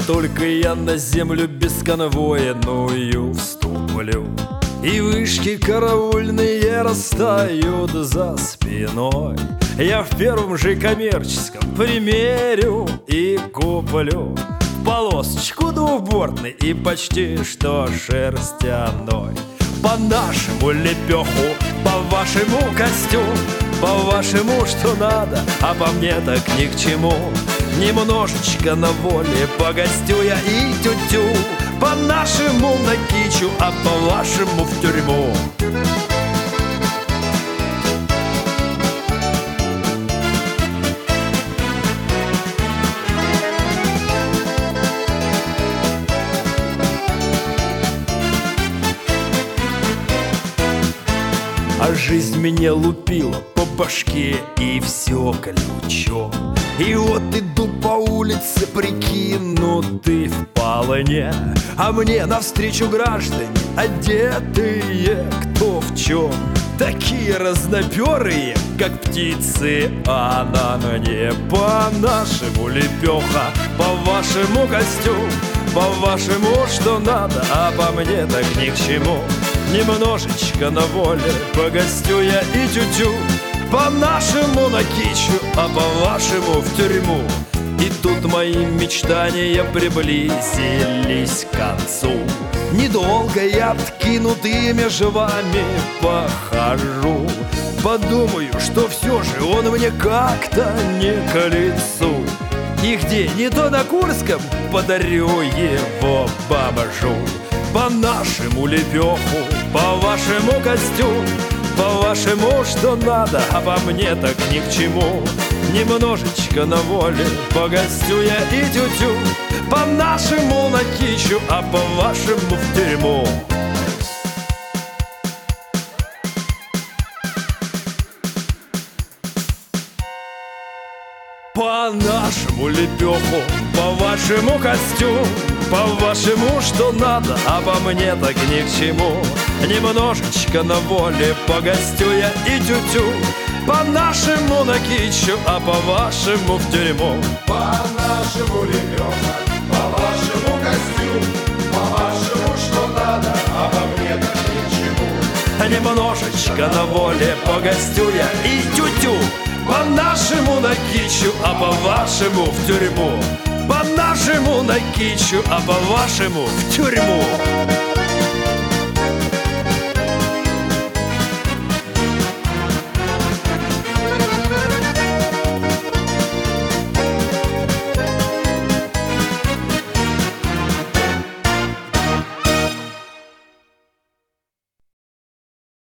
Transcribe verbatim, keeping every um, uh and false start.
только я на землю бесконвойную вступлю, и вышки караульные растают за спиной, я в первом же коммерческом примерю и куплю полосочку двухбортный и почти что шерстяной. По-нашему лепеху, по-вашему костюм, по-вашему что надо, а по мне так ни к чему. Немножечко на воле погостю я и тю-тю, по-нашему на кичу, а по-вашему в тюрьму. А жизнь меня лупила по башке и все ключом. И вот иду по улице, прикинутый в полне, а мне навстречу граждане, одетые кто в чем. Такие разноперые, как птицы, а на мне по-нашему лепеха, по-вашему костюм, по-вашему что надо, а по мне так ни к чему. Немножечко на воле погостю я и тю-тю, по-нашему на кичу, а по-вашему в тюрьму. И тут мои мечтания приблизились к концу. Недолго я откинутыми же вами похожу, подумаю, что все же он мне как-то не к лицу. И где, не то на Курском, подарю его бомжу. По-нашему лепеху, по-вашему костюм, по-вашему что надо, а по мне так ни к чему. Немножечко на воле погостю я и тю-тю, по-нашему на кичу, а по-вашему в тюрьму. По-нашему лепеху, по-вашему костюм, по-вашему что надо, а по мне так ни к чему. Немножечко на воле погостю я и тю-тю, по-нашему на кичу, а по-вашему в тюрьму. По-нашему лепеха, по-вашему костюм, по-вашему что надо, а по мне так ни к чему. Немножечко на воле погостю я и тю-тю, по-нашему на кичу, а по-вашему в тюрьму. По-нашему на кичу, а по-вашему в тюрьму.